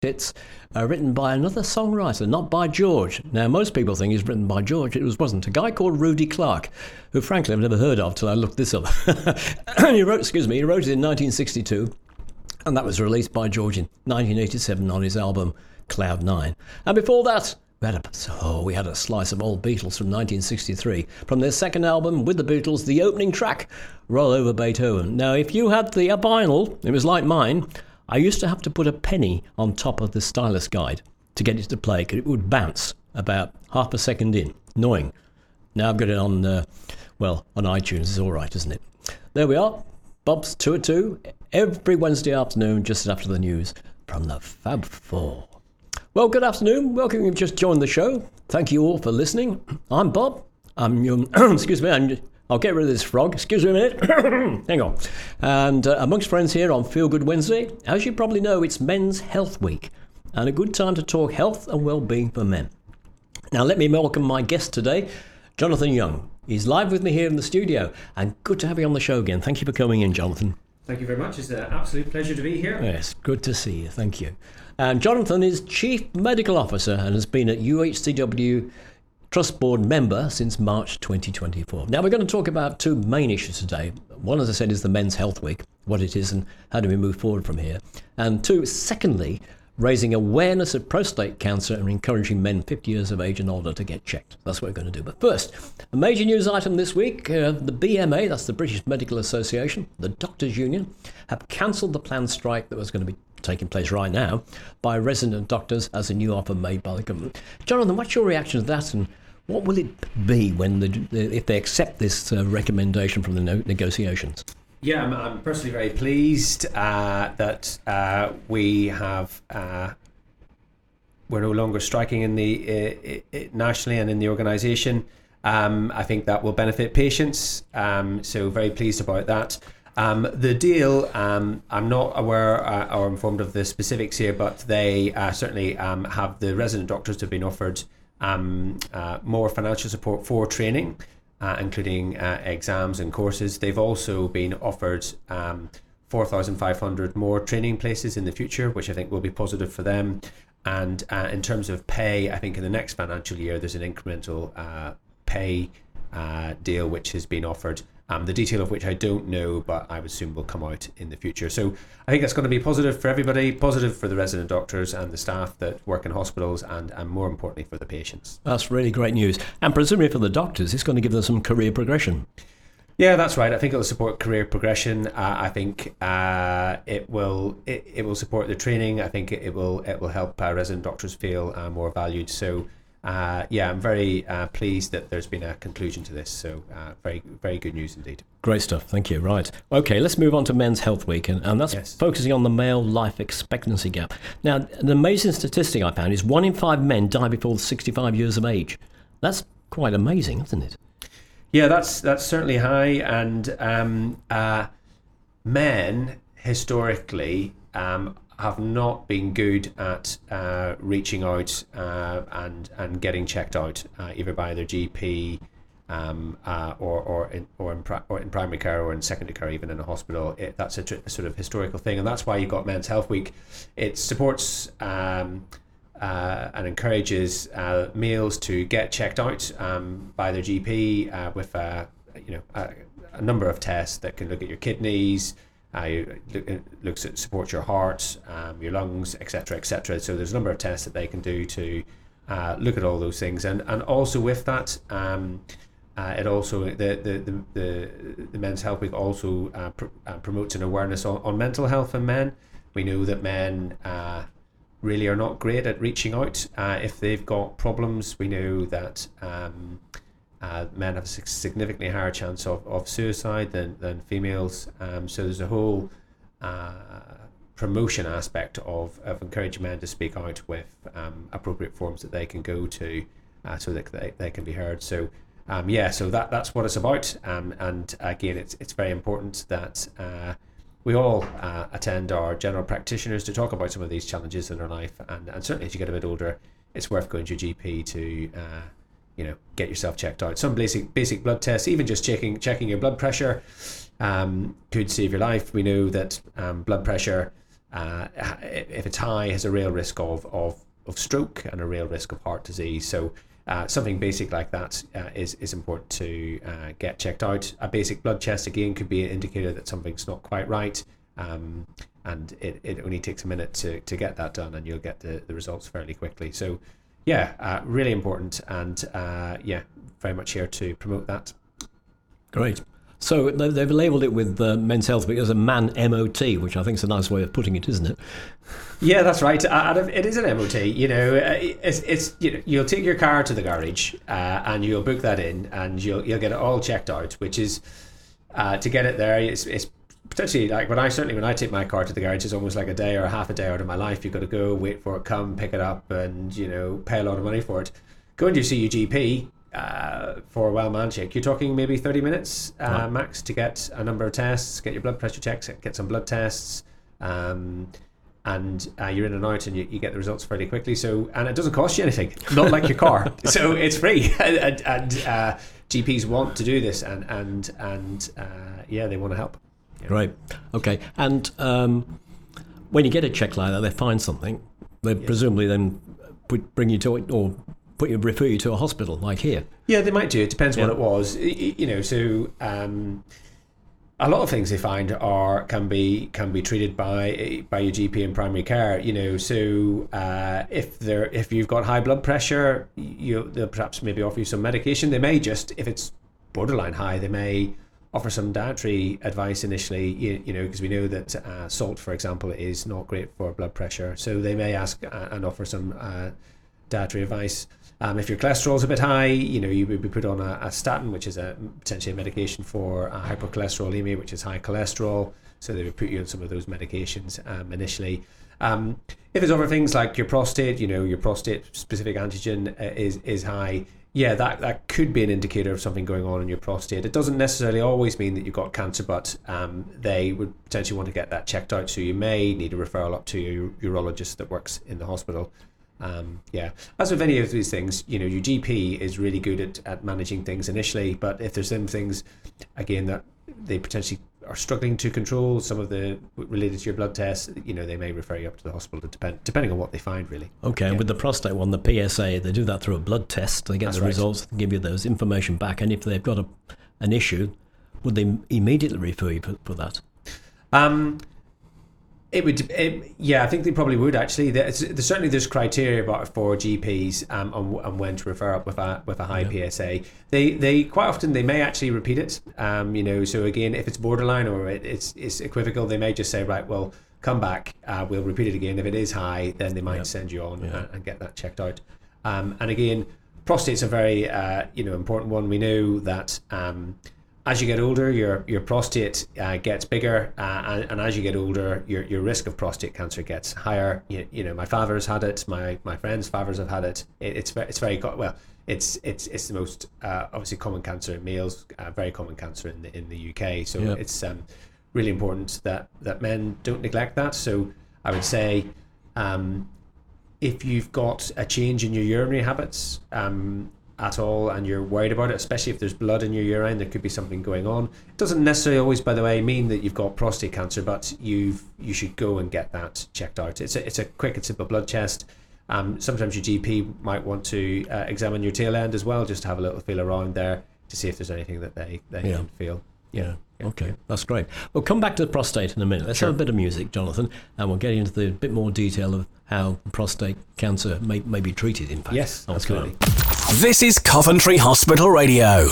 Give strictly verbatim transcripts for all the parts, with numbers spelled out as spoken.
It's uh, written by another songwriter, not by George. Now, most people think it's written by George. It was, wasn't. A guy called Rudy Clark, who, frankly, I've never heard of till I looked this up. he wrote, excuse me, he wrote it in nineteen sixty-two, and that was released by George in nineteen eighty-seven on his album Cloud Nine. And before that, we had a, oh, we had a slice of old Beatles from nineteen sixty-three, from their second album with the Beatles, the opening track, Roll Over Beethoven. Now, if you had the vinyl, it was like mine. I used to have to put a penny on top of the stylus guide to get it to play, because it would bounce about half a second in. Annoying. Now I've got it on, uh, well, on iTunes. It's all right, isn't it? There we are. Bob's two at two, every Wednesday afternoon, just after the news from the Fab Four. Well, good afternoon. Welcome. You've just joined the show. Thank you all for listening. I'm Bob. I'm your, excuse me, I'm, I'll get rid of this frog. Excuse me a minute. Hang on. And uh, amongst friends here on Feel Good Wednesday, as you probably know, it's Men's Health Week, and a good time to talk health and well-being for men. Now, let me welcome my guest today, Jonathan Young. He's live with me here in the studio, and good to have you on the show again. Thank you for coming in, Jonathan. Thank you very much. It's an absolute pleasure to be here. Yes, good to see you. Thank you. And Jonathan is Chief Medical Officer and has been at U H C W Trust Board member since March twenty twenty-four. Now, we're going to talk about two main issues today. One, as I said, is the Men's Health Week, what it is and how do we move forward from here. And two, secondly, raising awareness of prostate cancer and encouraging men fifty years of age and older to get checked. That's what we're going to do. But first, a major news item this week, uh, the B M A, that's the British Medical Association, the Doctors' Union, have cancelled the planned strike that was going to be taking place right now by resident doctors as a new offer made by the government. Jonathan, what's your reaction to that, and what will it be when the, the if they accept this uh, recommendation from the no- negotiations? Yeah, I'm, I'm personally very pleased uh, that uh, we have uh, we're no longer striking in the uh, nationally and in the organisation. Um, I think that will benefit patients. Um, so very pleased about that. Um, the deal, um, I'm not aware uh, or informed of the specifics here, but they uh, certainly um, have the resident doctors have been offered um, uh, more financial support for training. Uh, including uh, exams and courses. They've also been offered um, four thousand five hundred more training places in the future, which I think will be positive for them. And uh, in terms of pay, I think in the next financial year, there's an incremental uh, pay uh, deal which has been offered, um, the detail of which I don't know, but I would assume will come out in the future. So I think that's going to be positive for everybody, positive for the resident doctors and the staff that work in hospitals, and, and more importantly for the patients. That's really great news. And presumably for the doctors, it's going to give them some career progression. Yeah, that's right. I think it will support career progression. Uh, I think uh, it will it, it will support the training. I think it, it will it will help uh, resident doctors feel uh, more valued. So uh, yeah, I'm very uh, pleased that there's been a conclusion to this. So uh, very very good news indeed. Great stuff. Thank you. Right. Okay, let's move on to Men's Health Week, and, and that's yes. focusing on the male life expectancy gap. Now, an amazing statistic I found is one in five men die before sixty-five years of age. That's quite amazing, isn't it? Yeah, that's that's certainly high, and um, uh, men historically um, have not been good at uh, reaching out uh, and and getting checked out, uh, either by their G P um, uh, or or in, or, in pri- or in primary care or in secondary care, even in a hospital. It, that's a, tr- a sort of historical thing, and that's why you've got Men's Health Week. It supports Um, Uh, and encourages uh, males to get checked out um, by their G P uh, with uh, you know a, a number of tests that can look at your kidneys, uh, look, it looks at supports your heart, um, your lungs, et cetera, et cetera. So there's a number of tests that they can do to uh, look at all those things, and and also with that, um, uh, it also the the, the the the Men's Health Week also uh, pr- uh, promotes an awareness on, on mental health in men. We know that men Uh, really are not great at reaching out uh, if they've got problems. We know that um, uh, men have a significantly higher chance of, of suicide than, than females. Um, so there's a whole uh, promotion aspect of, of encouraging men to speak out with um, appropriate forums that they can go to uh, so that they, they can be heard. So um, yeah, so that that's what it's about. Um, and again, it's it's very important that uh, we all uh, attend our general practitioners to talk about some of these challenges in our life, and, and certainly as you get a bit older, it's worth going to your G P to, uh, you know, get yourself checked out. Some basic basic blood tests, even just checking checking your blood pressure, um, could save your life. We know that um, blood pressure uh, if it's high, has a real risk of, of, of stroke and a real risk of heart disease. So uh, something basic like that uh, is, is important to uh, get checked out. A basic blood test, again, could be an indicator that something's not quite right. Um, and it, it only takes a minute to, to get that done, and you'll get the, the results fairly quickly. So yeah, uh, really important, and uh, yeah, very much here to promote that. Great. So they've labelled it with uh, Men's Health Week as a man M O T, which I think is a nice way of putting it, isn't it? Yeah, that's right. Uh, it is an M O T. You know, it's it's you know, you'll take your car to the garage uh, and you'll book that in, and you'll you'll get it all checked out. Which is uh, to get it there, it's, it's potentially like when I certainly when I take my car to the garage, it's almost like a day or half a day out of my life. You've got to go, wait for it, come, pick it up, and you know, pay a lot of money for it. Going to see your G P uh, for a well man check, you're talking maybe thirty minutes uh, right. max to get a number of tests, get your blood pressure checks, get some blood tests, um, and uh, you're in and out, and you, you get the results fairly quickly. So, and it doesn't cost you anything, not like your car. So it's free, and, and uh, G Ps want to do this, and and and uh, yeah, they want to help. Yeah. Right. Okay. And um, when you get a check like that, they find something, they yes. presumably then put, bring you to it, or put you refer you to a hospital, like here. Yeah, they might do. It depends yeah. what it was. You know, so um, a lot of things they find are can be can be treated by by your G P in primary care. You know, so uh, if there if you've got high blood pressure, you they'll perhaps maybe offer you some medication. They may just, if it's borderline high, they may offer some dietary advice initially, you, you know, because we know that uh, salt, for example, is not great for blood pressure. So they may ask uh, and offer some uh, dietary advice. Um, if your cholesterol is a bit high, you know, you would be put on a, a statin, which is a potentially a medication for uh, hypercholesterolemia, which is high cholesterol. So they would put you on some of those medications um, initially. Um, if it's other things like your prostate, you know, your prostate-specific antigen uh, is is high. Yeah, that, that could be an indicator of something going on in your prostate. It doesn't necessarily always mean that you've got cancer, but um, they would potentially want to get that checked out. So you may need a referral up to your urologist that works in the hospital. Um, yeah, as with any of these things, you know, your G P is really good at, at managing things initially, but if there's some things, again, that they potentially are struggling to control, some of the related to your blood tests, you know, they may refer you up to the hospital, depend, depending on what they find, really. Okay, yeah. With the prostate one, the P S A, they do that through a blood test. They get That's the right. results, they give you those information back, and if they've got a, an issue, would they immediately refer you for, for that? Um, it would, it, yeah, I think they probably would actually. There's, there's certainly there's criteria about for G Ps um, on, on when to refer up with a with a high yeah. P S A. They they quite often they may actually repeat it. Um, you know, so again, if it's borderline or it, it's it's equivocal, they may just say, right, well, come back, uh, we'll repeat it again. If it is high, then they might yep. send you on yeah. and, and get that checked out. Um, and again, prostate's a very uh, you know important one. We know that. Um, As you get older, your your prostate uh, gets bigger, uh, and, and as you get older, your your risk of prostate cancer gets higher. You, you know, my father's had it. My my friends' fathers have had it. it it's it's very well. It's it's it's the most uh, obviously common cancer in males. Uh, very common cancer in the in the U K. So yeah. it's um, really important that that men don't neglect that. So I would say, um, if you've got a change in your urinary habits. Um, at all and you're worried about it, especially if there's blood in your urine, there could be something going on. It doesn't necessarily always, by the way, mean that you've got prostate cancer, but you've you should go and get that checked out. It's a, it's a quick and simple blood test. Um, sometimes your G P might want to uh, examine your tail end as well, just to have a little feel around there to see if there's anything that they, they yeah. can feel. Yeah. yeah. Okay, that's great. We'll come back to the prostate in a minute. Let's sure. have a bit of music, Jonathan, and we'll get into the bit more detail of how prostate cancer may, may be treated, in fact. Yes, absolutely. This is Coventry Hospital Radio.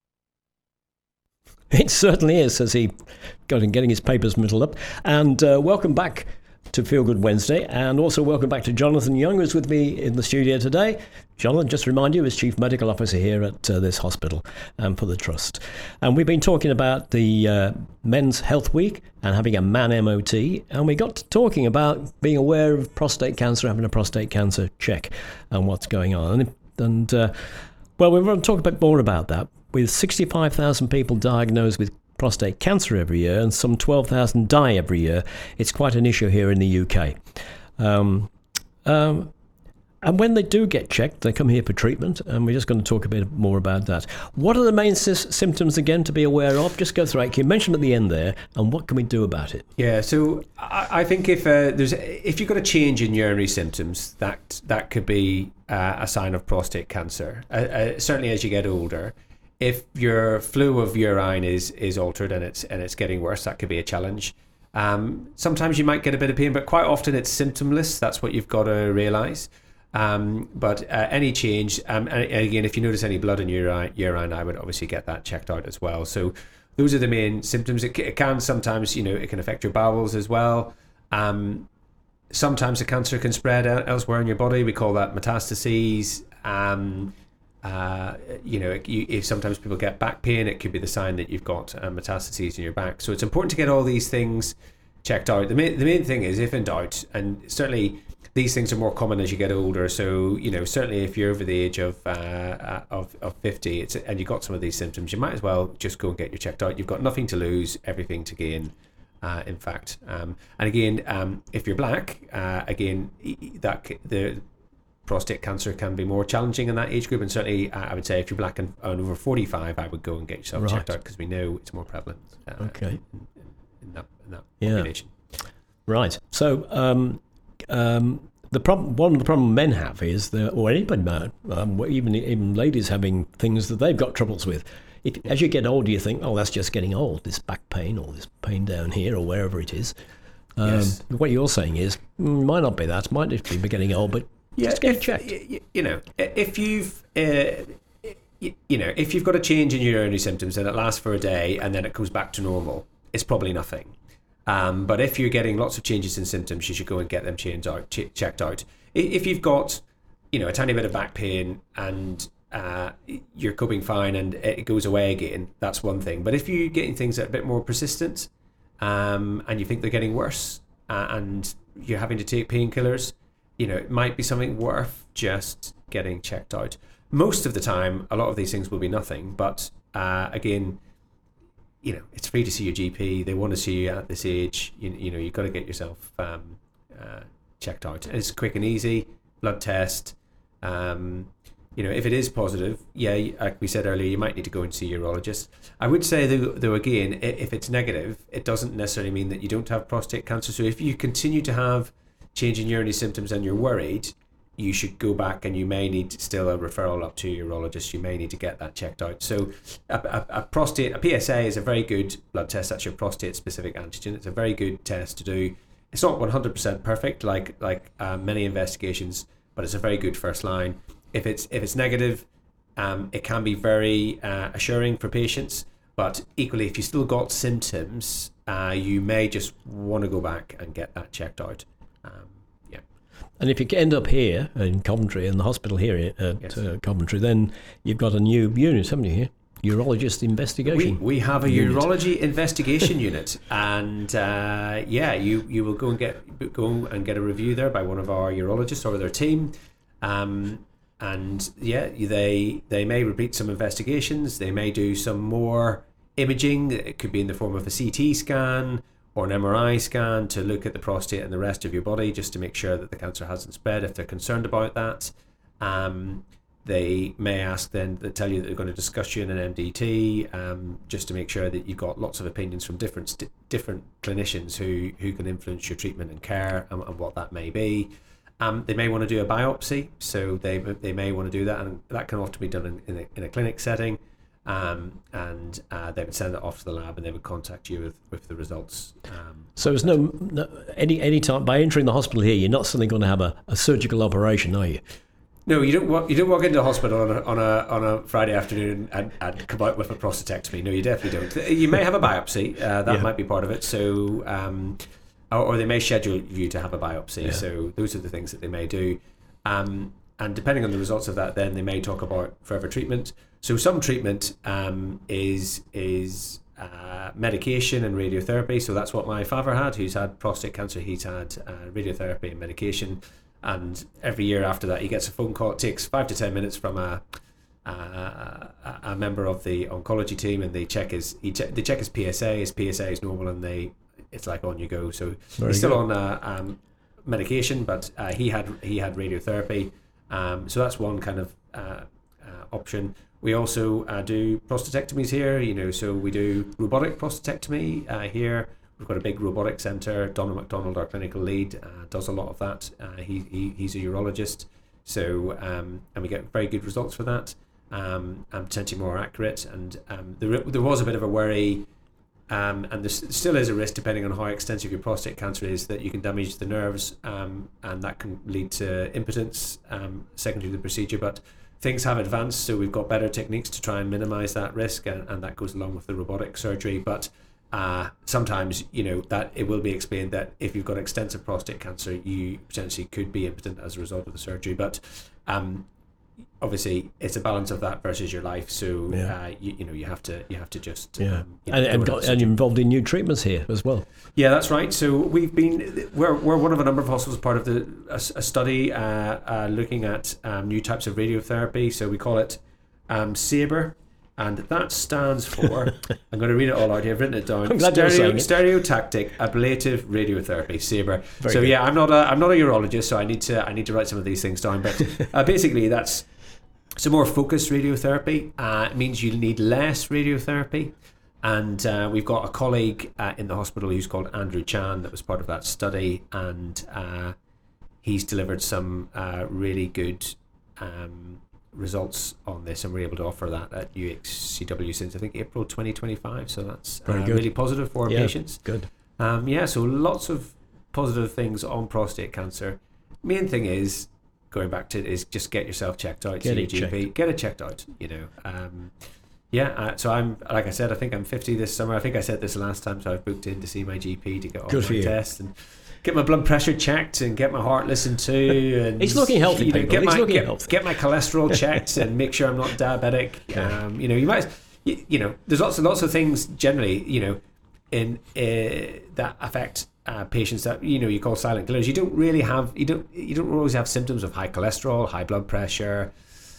It certainly is, says he, getting his papers muddled up. And uh, welcome back to Feel Good Wednesday, and also welcome back to Jonathan Young, who's with me in the studio today. Jonathan, just to remind you, is Chief Medical Officer here at uh, this hospital and for the Trust. And we've been talking about the uh, Men's Health Week and having a man M O T, and we got to talking about being aware of prostate cancer, having a prostate cancer check and what's going on. And, and uh, well, we want to talk a bit more about that. With sixty-five thousand people diagnosed with prostate cancer every year, and some twelve thousand die every year, it's quite an issue here in the U K. Um, um, And when they do get checked, they come here for treatment, and we're just going to talk a bit more about that. What are the main sy- symptoms, again, to be aware of? Just go through it. You mentioned at the end there, and what can we do about it? Yeah, so I, I think if uh, there's if you've got a change in urinary symptoms, that that could be uh, a sign of prostate cancer. Uh, uh, certainly, as you get older, if your flow of urine is is altered and it's and it's getting worse, that could be a challenge. Um, sometimes you might get a bit of pain, but quite often it's symptomless. That's what you've got to realise. Um, but uh, any change, um, and again, if you notice any blood in your urine, urine, I would obviously get that checked out as well. So those are the main symptoms. It, it can sometimes, you know, it can affect your bowels as well. Um, sometimes the cancer can spread elsewhere in your body. We call that metastases. Um, uh, you know, you, if sometimes people get back pain, it could be the sign that you've got uh, metastases in your back. So it's important to get all these things checked out. The main, the main thing is, if in doubt, and certainly these things are more common as you get older. So, you know, certainly if you're over the age of uh, of, of fifty, it's, and you've got some of these symptoms, you might as well just go and get you checked out. You've got nothing to lose, everything to gain, uh, in fact. Um, and again, um, if you're black, uh, again, that the prostate cancer can be more challenging in that age group. And certainly, uh, I would say if you're black and, and over forty-five, I would go and get yourself right. checked out, because we know it's more prevalent uh, okay. in, in that, in that yeah. population. Right. So, um, Um, the problem, one of the problem men have is that, or anybody, um, even even ladies having things that they've got troubles with. If, as you get older, you think, oh, that's just getting old. This back pain or this pain down here or wherever it is. Um, Yes. What you're saying is, mm, might not be that. Might just be getting old, but Yeah, just get if, checked. y- You know, if you've, uh, y- you know, if you've got a change in your urinary symptoms and it lasts for a day and then it goes back to normal, it's probably nothing. Um, but if you're getting lots of changes in symptoms, you should go and get them changed out, ch- checked out. I- If you've got, you know, a tiny bit of back pain and uh, you're coping fine and it goes away again, that's one thing. But if you're getting things that are a bit more persistent um, and you think they're getting worse uh, and you're having to take painkillers, you know, it might be something worth just getting checked out. Most of the time, a lot of these things will be nothing. But uh, again, you know, it's free to see your G P. They want to see you at this age. You, you know, you've got to get yourself um, uh, checked out. It's quick and easy. Blood test. Um, you know, if it is positive, yeah, like we said earlier, you might need to go and see a urologist. I would say, though, though again, if it's negative, it doesn't necessarily mean that you don't have prostate cancer. So if you continue to have change in urinary symptoms and you're worried, you should go back and you may need still a referral up to your urologist. You may need to get that checked out. So a, a, a prostate, a P S A is a very good blood test. That's your prostate specific antigen. It's a very good test to do. It's not one hundred percent perfect like like uh, many investigations, but it's a very good first line. If it's if it's negative, um, it can be very uh, assuring for patients. But equally, if you still got symptoms, uh, you may just want to go back and get that checked out. Um, yeah. And if you end up here in Coventry, in the hospital here at Yes. uh, Coventry, then you've got a new unit, haven't you, here? Urologist We, investigation. we have a unit. urology investigation unit, and uh, yeah, you, you will go and get go and get a review there by one of our urologists or their team, um, and yeah, they they may repeat some investigations. They may do some more imaging. It could be in the form of a C T scan or an M R I scan to look at the prostate and the rest of your body, just to make sure that the cancer hasn't spread if they're concerned about that. Um, They may ask then, they tell you that they're going to discuss you in an M D T, um, just to make sure that you've got lots of opinions from different st- different clinicians who, who can influence your treatment and care and, and what that may be. Um, they may want to do a biopsy, so they they may want to do that, and that can often be done in, in, a, in a clinic setting. Um, and uh, they would send it off to the lab, and they would contact you with, with the results. Um, So there's no, no any any time by entering the hospital here, you're not suddenly going to have a, a surgical operation, are you? No, you don't walk. You don't walk into the hospital on a on a on a Friday afternoon and, and come out with a prostatectomy. No, you definitely don't. You may have a biopsy. Uh, that Yeah. might be part of it. So, um, or, or they may schedule you to have a biopsy. Yeah. So those are the things that they may do. Um, and depending on the results of that, then they may talk about further treatment. So some treatment um, is is uh, medication and radiotherapy. So that's what my father had, who's had prostate cancer. He's had uh, radiotherapy and medication. And every year after that, he gets a phone call. It takes five to ten minutes from a a, a member of the oncology team, and they check his he che- they check his P S A. His P S A is normal, and they it's like on you go. So Very he's still good. on uh, um, medication, but uh, he had he had radiotherapy, Um, so that's one kind of uh, uh, option. We also uh, do prostatectomies here, you know, so we do robotic prostatectomy uh, here. We've got a big robotic centre. Donald MacDonald, our clinical lead, uh, does a lot of that. Uh, he, he he's a urologist, so um, and we get very good results for that, um, and potentially more accurate. And um, there there was a bit of a worry, um, and there still is a risk depending on how extensive your prostate cancer is, that you can damage the nerves, um, and that can lead to impotence um, secondary to the procedure. But things have advanced, so we've got better techniques to try and minimise that risk, and, and that goes along with the robotic surgery. But uh, sometimes, you know, that it will be explained that if you've got extensive prostate cancer, you potentially could be impotent as a result of the surgery. But um, obviously, it's a balance of that versus your life. So Yeah. uh, you, you know, you have to you have to just Yeah, um, you know, and, go and, with got, that and you're involved in new treatments here as well. Yeah, that's right. So we've been we're we're one of a number of hospitals part of the a, a study uh, uh, looking at um, new types of radiotherapy. So we call it um, SABRE, and that stands for I'm going to read it all out here. I've written it down. I'm glad you're Stereo, saying it. stereotactic ablative radiotherapy, SABRE. Very so good. yeah, I'm not a I'm not a urologist, so I need to I need to write some of these things down. But uh, basically, that's some more focused radiotherapy. Uh, it means you need less radiotherapy. And uh, we've got a colleague uh, in the hospital who's called Andrew Chan that was part of that study, and uh, he's delivered some uh, really good um, results on this, and we're able to offer that at U X C W since I think April twenty twenty-five. So that's uh, Very good. really positive for our Yeah, patients. good. Um, yeah, so lots of positive things on prostate cancer. Main thing is, going back to it, is just get yourself checked out. Get see it your G P. checked. Get it checked out. You know. Um, yeah. Uh, so I'm like I said, I think I'm fifty this summer. I think I said this last time. So I've booked in to see my G P to get all Good for my you. tests and get my blood pressure checked and get my heart listened to. And He's looking healthy, you know, people. Get He's my looking get, healthy. get my cholesterol checked and make sure I'm not diabetic. Yeah. Um, you know, you might. You, you know, there's lots and lots of things generally. You know, in uh, that affect uh, patients that you know you call silent killers. You don't really have you don't you don't always have symptoms of high cholesterol, high blood pressure.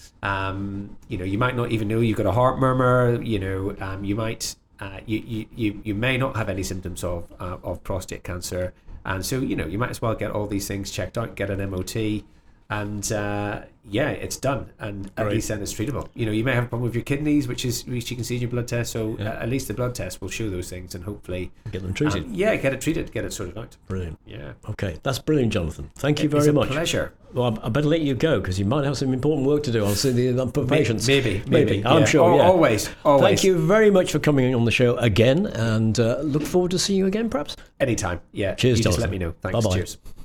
Um, you know, you might not even know you've got a heart murmur. You know, um, you might uh, you, you you you may not have any symptoms of uh, of prostate cancer, and so you know you might as well get all these things checked out, get an M O T. And uh, yeah, it's done, and at Right. least then it's treatable. You know, you may have a problem with your kidneys, which is which you can see in your blood test. So Yeah. uh, at least the blood test will show those things, and hopefully, Get them treated. um, yeah, get it treated, get it sorted out. Brilliant. Yeah, Okay, that's brilliant, Jonathan. Thank you It's very a much. pleasure. Well, I I better let you go because you might have some important work to do. I'll see the for patients. Maybe, maybe, I'm yeah. sure. Al- Yeah. Always, always. Thank you very much for coming on the show again, and uh, look forward to seeing you again, perhaps. Anytime. Yeah. Cheers, You just let Jonathan. me know. Thanks. Bye-bye. Cheers.